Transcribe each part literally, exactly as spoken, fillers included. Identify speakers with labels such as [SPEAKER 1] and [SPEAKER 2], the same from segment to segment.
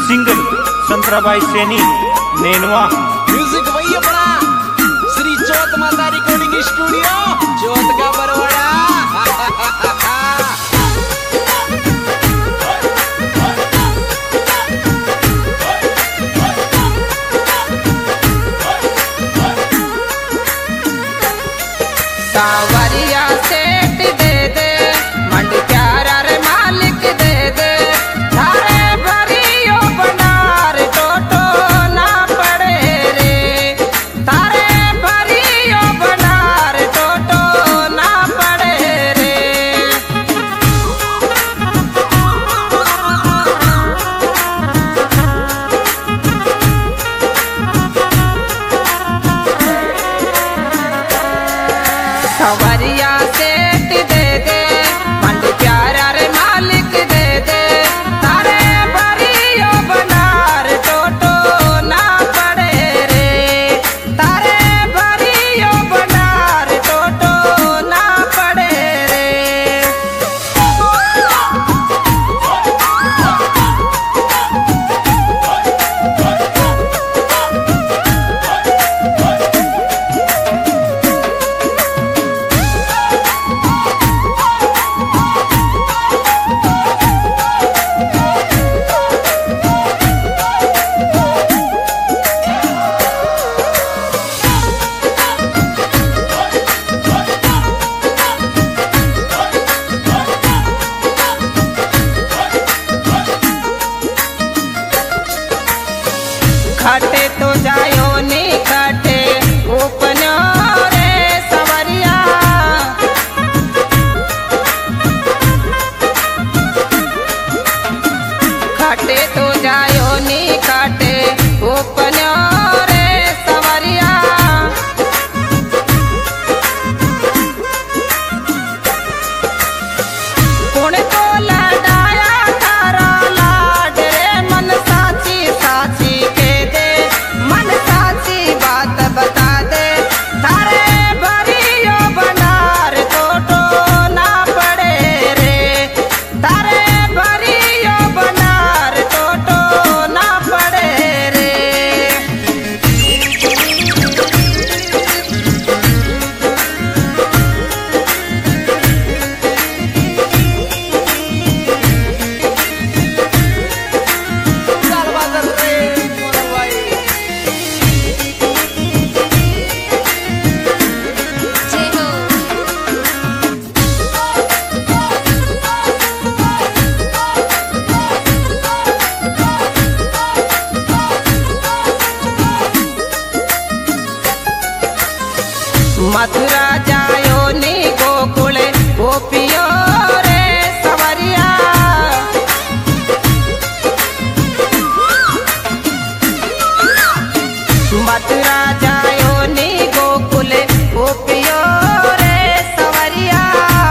[SPEAKER 1] Singer Santrabai Saini Nenwa
[SPEAKER 2] music वही अपना श्री चौथ माता रिकॉर्डिंग स्टूडियो चौथ का बरवाड़ा।
[SPEAKER 3] सावरिया सेठ दे दे मंड प्यारा रे मालिक दे दे थारे भरियो बनार टोटो ना पड़े रे थारे भरियो बनार टोटो ना पड़े रे। सवरिया सेठ दे दे मंड प्यारा रे मालिक दे दे तारे भरियो बनार टोटो ना पड़े रे तारे भरियो बनार टोटो ना पड़े रे। खटे तो जायो नी खटे उपन्यो रे सवरिया खटे तो जायो नी खटे उपन्यो रे सवरिया। कुण को लडाया थारा लाड रे मन साची साची के दे मन साची बात बता दे थारे भरियो बनार टोटो ना पड़े रे थारे भरियो बनार टोटो ना पड़े रे।
[SPEAKER 2] साल बाजार रे मोरा भाई।
[SPEAKER 3] मथुरा जायो नी गोकुल गोपियो रे सवरिया मथुरा जायो नी गोकुल गोपियो रे सवरिया।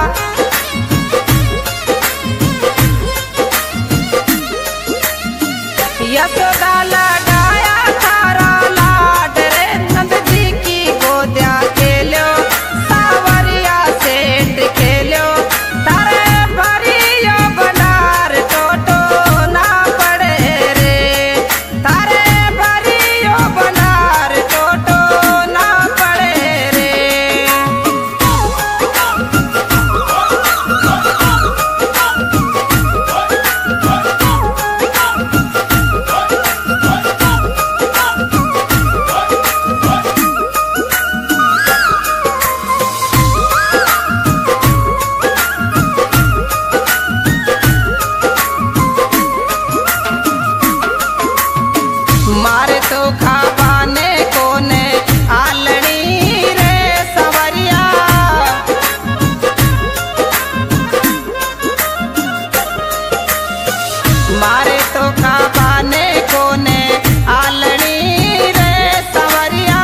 [SPEAKER 3] यशोदा लगाया थारा लाड रे नंद जी की गोद्या खेलो सावरिया सेठ खेलो तारे भरियो बनार टोटो ना पड़े रे तारे भरियो बनार टोटो ना पड़े रे। मारे तो खावाने कोने आलनी रे सवरिया मारे तो खावाने कोने आलनी रे सवरिया।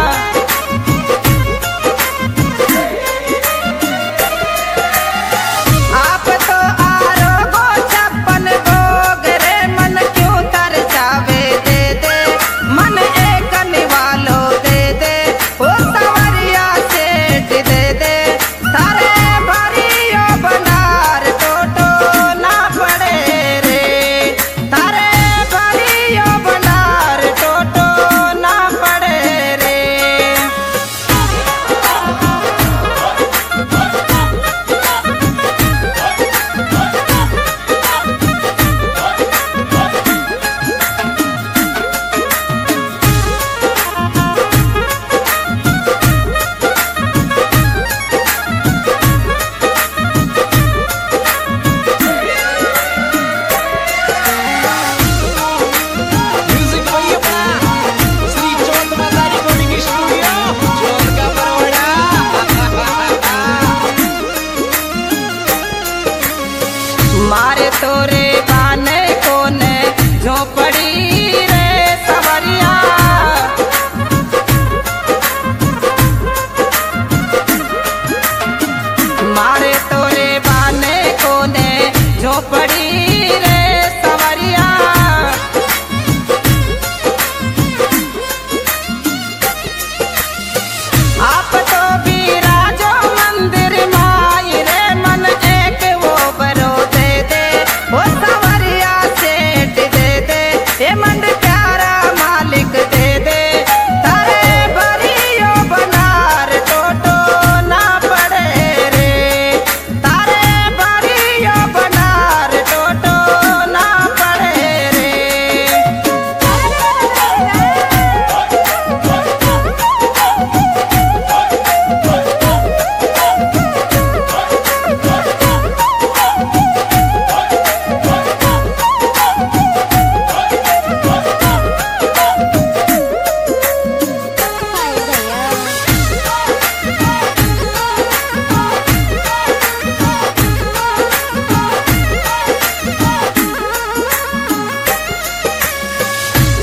[SPEAKER 3] आप तो आरो गो छप्पन भोग रे मन क्यों तरसावे दे दे मन एक निवालो दे दे ओ सवरिया सेठ दे दे तारे भरियो बनार टोटो ना पड़े रे तारे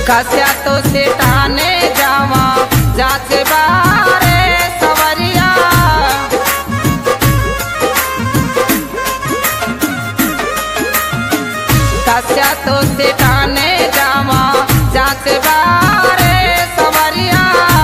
[SPEAKER 3] कस्या तो सेठाने जावा जाके बारे सवरिया कस्या तो सेठाने जावा जाके बारे सवरिया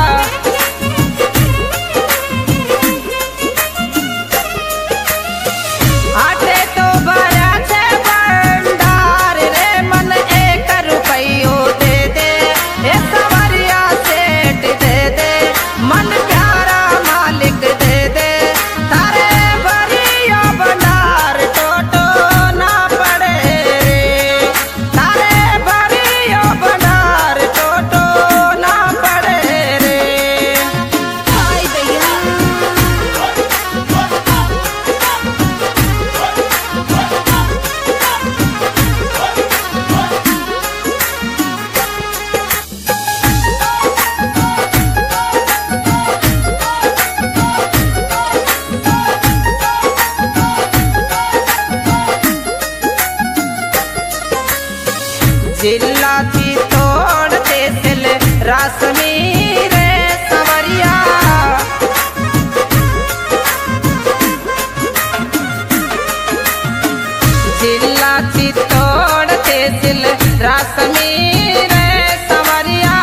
[SPEAKER 3] आटे तो भरा छे भंडार रे मन एक रुपयो दे दे ए सवरिया सेठ दे दे मन प्यारा मालिक दे दे तारे भरियो भंडार टोटो ना पड़े रे तारे भरियो भंडार टोटो ना पड़े रे हाय दैया जिल्ला थी तोड़ देसिल रासमी रे सवरिया जिल्ला थी तोड़ देसिल रासमी रे सवरिया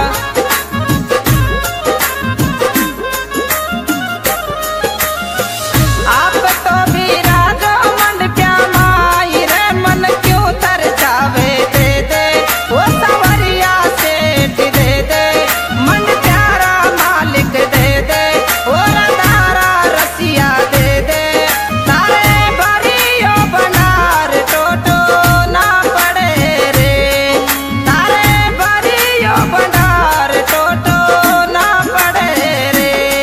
[SPEAKER 3] आप तो भी राजो मन प्यामाई रे मन क्यों तर जावे दे दे वो सवरिया सेठ दे दे मन प्यारा मालिक दे दे वो रदारा रसिया दे दे तारे भरियो भंडार टोटो ना पड़े रे तारे भरियो भंडार टोटो ना पड़े रे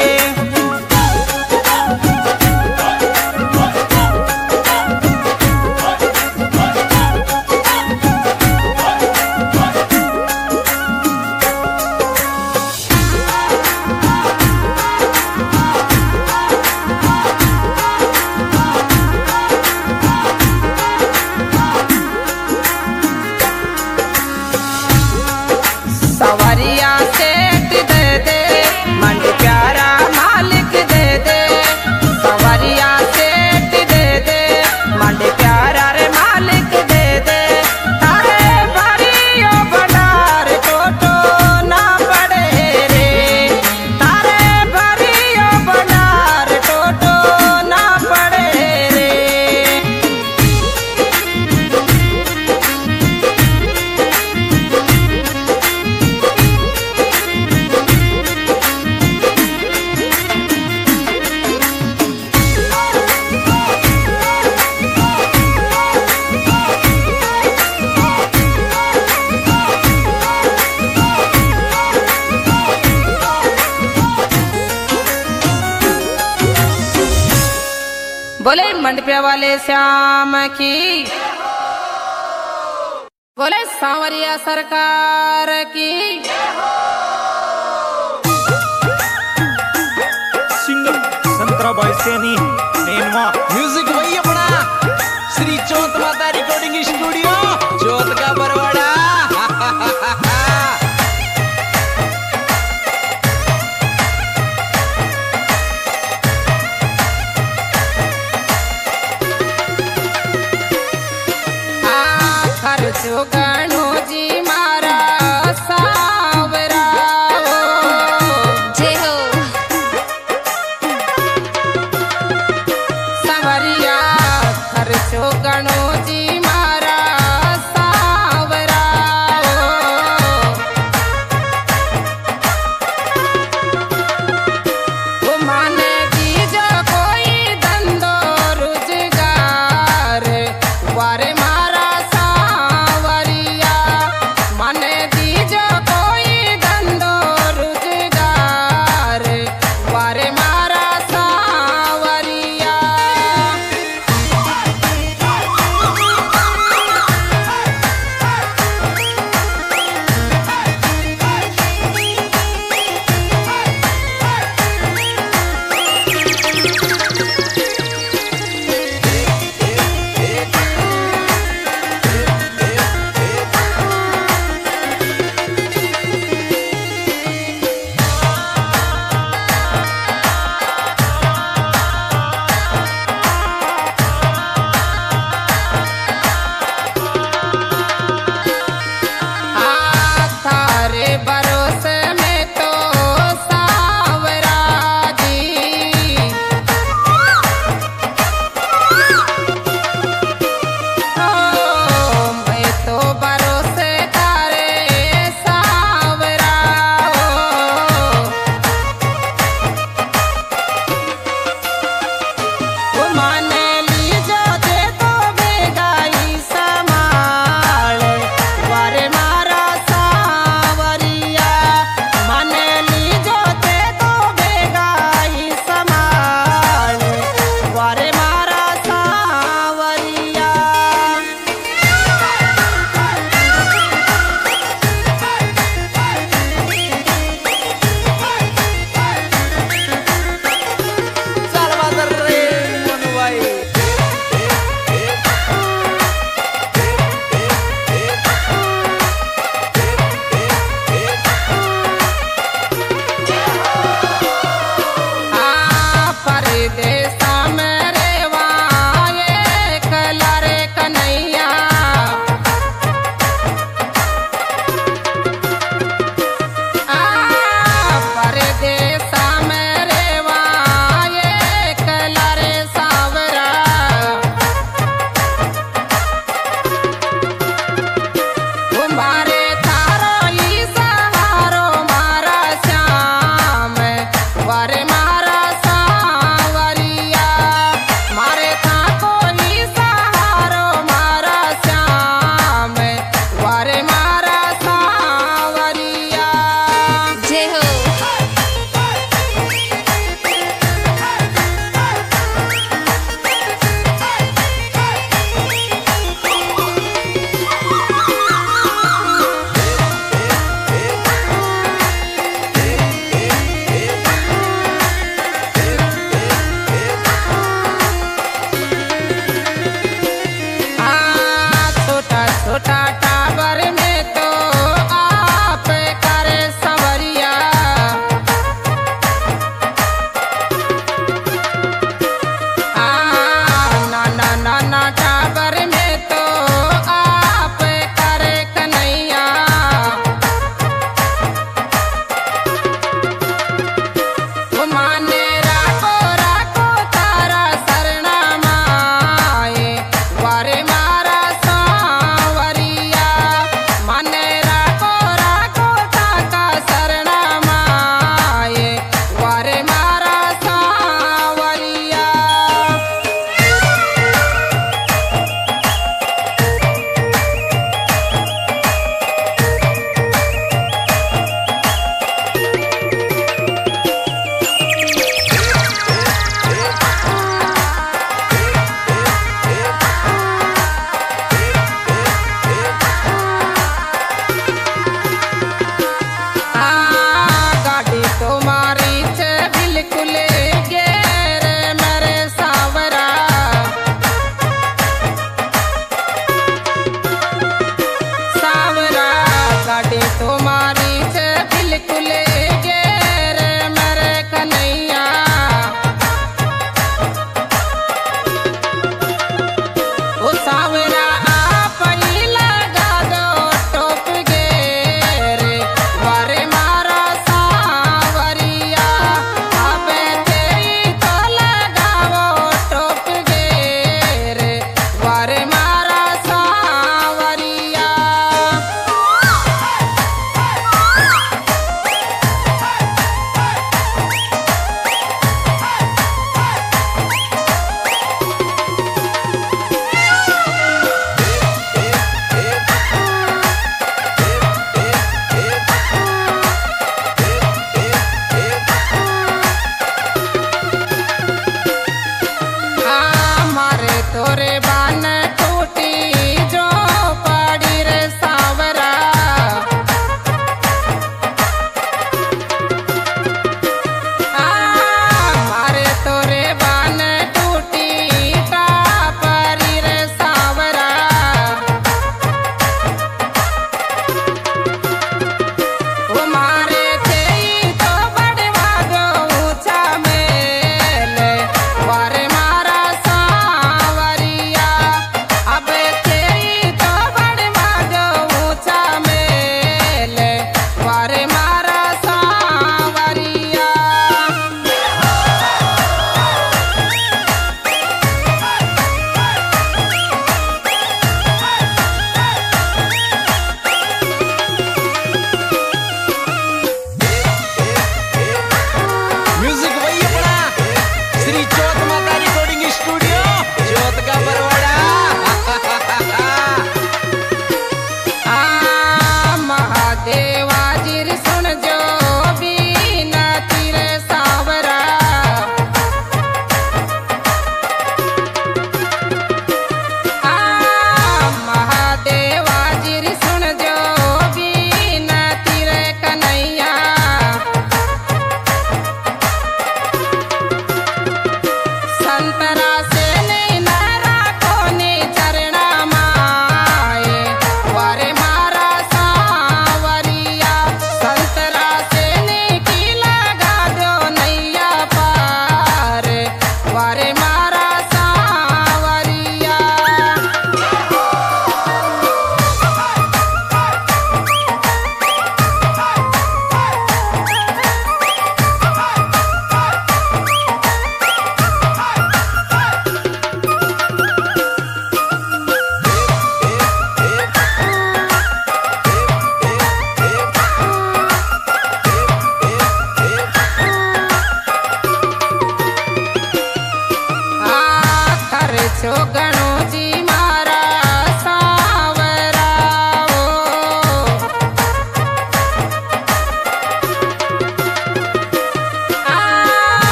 [SPEAKER 3] सवरिया सेठ दे दे मन प्यारा मालिक दे दे सवरिया सेठ दे दे मन प्यारा रे मालिक दे दे तारे भरियो भंडार टोटो ना पड़े रे तारे भरियो भंडार टोटो ना पड़े रे बोले मंडपिया वाले श्याम की बोले सांवरिया सरकार की
[SPEAKER 1] सिंगर संतराबाई सैनी नेनवा
[SPEAKER 2] म्यूजिक वही अपना श्री चौथ माता रिकॉर्डिंग स्टूडियो चौथ का बरवाड़ा
[SPEAKER 3] खर्चो गणो जी मारा सावरा हो जय हो सवरिया खर्चो गणो जी मारा सावरा हो वो माने दीजो कोई धंधो रोजगार वारे मारा सावरिया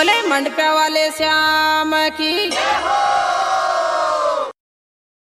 [SPEAKER 3] बोले मंडपे वाले श्याम की